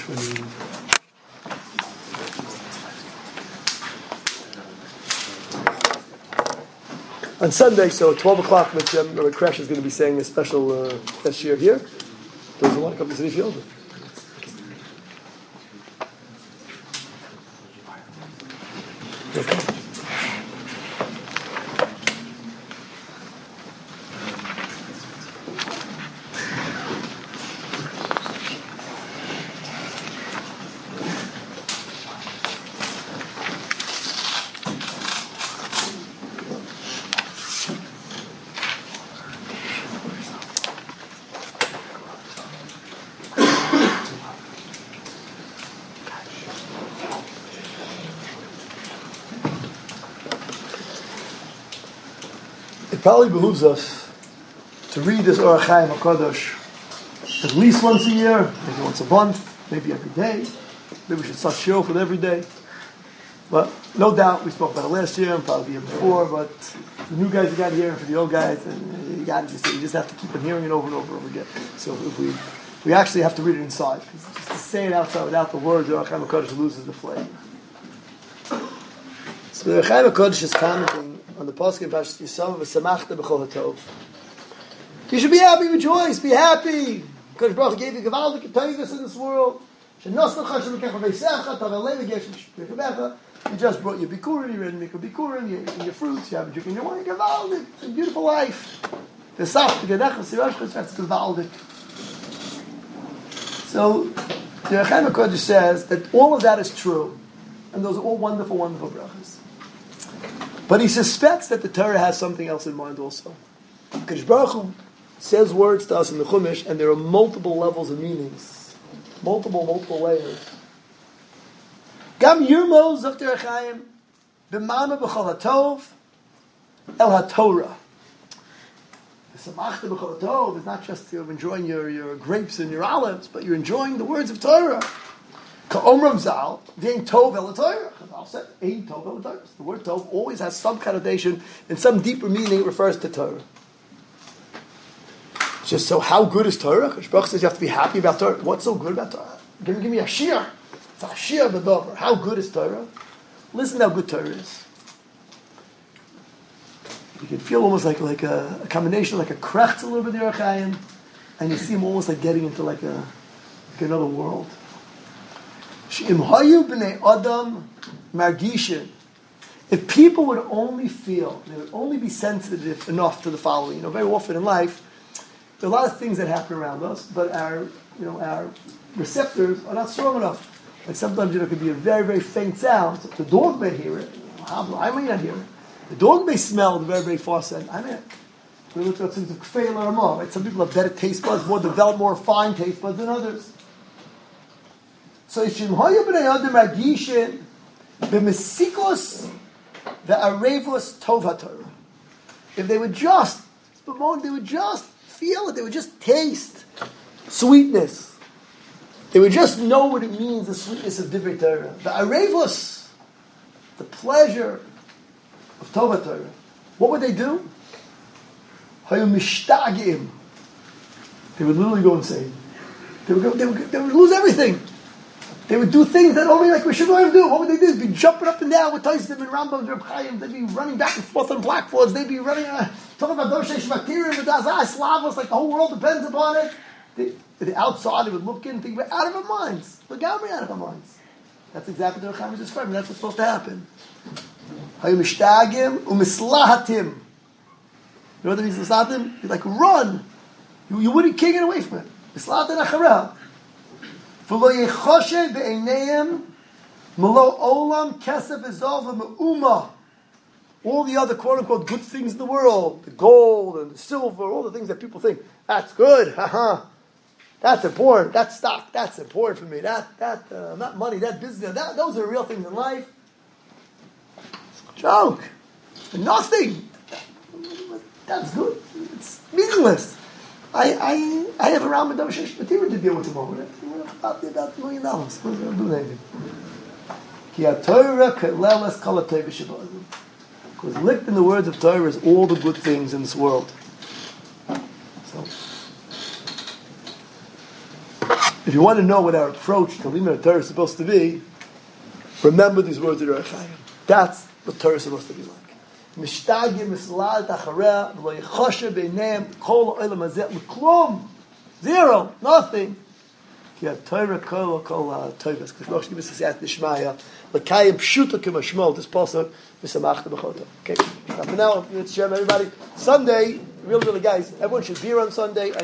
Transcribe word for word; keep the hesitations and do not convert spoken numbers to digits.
twenty. On Sunday, so at twelve o'clock, Mitzvah Crash is going to be saying a special uh, Shir here. Those who want to come to City Field. Okay. It probably behooves us to read this Orach Chaim HaKadosh at least once a year, maybe once a month, maybe every day. Maybe we should start show for it every day. But no doubt, we spoke about it last year and probably the year before, but the new guys that got here and for the old guys, and you got to just, you just have to keep on hearing it over and over and over again. So if we we actually have to read it inside, because just to say it outside without the words, Orach Chaim HaKadosh loses the flavor. So the Orach Chaim HaKadosh is commenting on the pasuk in Parashat Yisrael, "V'samachta b'chol hatov." You should be happy, rejoice, be happy. Because Baruch Hu gave you gevaldik tevus in this world. He just brought you bikurim, you're in mikvah bikurim, you're eating your fruits, you have a drink in your wine, gevaldik. It's a beautiful life. That's gevaldik. So the Orach Chaim HaKadosh says that all of that is true, and those are all wonderful, wonderful brachas. But he suspects that the Torah has something else in mind also. Because Baruch Hu says words to us in the Chumash, and there are multiple levels of meanings. Multiple, multiple layers. Gam yirmo zok Orach Chaim b'mama b'chol hatov el haTorah. The samachta b'chol hatov is not just you're enjoying your, your grapes and your olives, but you're enjoying the words of Torah. Ka'omram zal, v'ein tov el haTorah. Chazal said, ein tov el haTorah. The word tov always has some connotation and some deeper meaning. It refers to Torah. Just so, how good is Torah? Baruch says you have to be happy about Torah. What's so good about Torah? Give, give me a shir. It's a shir b'dover. How good is Torah? Listen how good Torah is. You can feel almost like like a, a combination, like a krechts a little bit of Orach Chaim, and you see him almost like getting into like a like another world. She'im hayu b'nei adam margishin. If people would only feel, they would only be sensitive enough to the following. You know, very often in life, there are a lot of things that happen around us, but our, you know, our receptors are not strong enough. Like sometimes, you know, it could be a very, very faint sound. The dog may hear it. I may not hear it. The dog may smell the very, very far scent. I mean, we look at things of kfeil or more. Right? Some people have better taste buds, more developed, more fine taste buds than others. So, Yishim Hoya B'nei Adam Agishin B'mesikos Ve'arevos Tov HaTorah. If they would just, they would just feel it, they would just taste sweetness. They would just know what it means, the sweetness of Divrei Torah. The arevos, the pleasure of Tov HaTorah. What would they do? Hayu mishtagim. They would literally go insane. They would, go, they would, they would lose everything. They would do things that only like we should learn to do. What would they do? They'd be jumping up and down with Taisim and Rambam and Reb Chaim. They'd be running back and forth on blackboards. They'd be running, uh, talking about Doshei Shvakirim and Dazai Slavos, like the whole world depends upon it. They, the outside, they would look in and think, we're out of our minds. We're Gabri out of our minds. That's exactly what Reb Chaim is describing. That's what's supposed to happen. Hayu mishtagim umislahatim. You know what that means, mislahatim? You like run. You, you wouldn't kick it away from it. Mislahatim achareh. V'lo yechoshe be'einayim Malo olam kesef ezov me'uma. All the other quote-unquote good things in the world, the gold and the silver, all the things that people think, that's good, haha. That's important, that's stock, that's important for me, that, that, uh, not money, that business, that, those are real things in life. Joke. Nothing. That's good. It's meaningless. I I I have a round with Shesh material to deal with tomorrow. About about a million dollars. What am I going to do anything? Because licked in the words of Torah is all the good things in this world. So if you want to know what our approach to Limud Torah is supposed to be, remember these words of Orach Chaim. That's what Torah is supposed to be like. Mishtagim mislal tachareh v'lo yichoshe b'neim kol ha'olam hazeh l'klum. Zero. Nothing. Ki ha-Torah kol kol ha-Tovas. Because Moshe gives us Siyat Nishmaya. L'kayim pshuta k'mashmol. This pasuk v'samachta b'chota. Okay. Now for now, let's share everybody. Sunday, really, really, guys, everyone should be here on Sunday.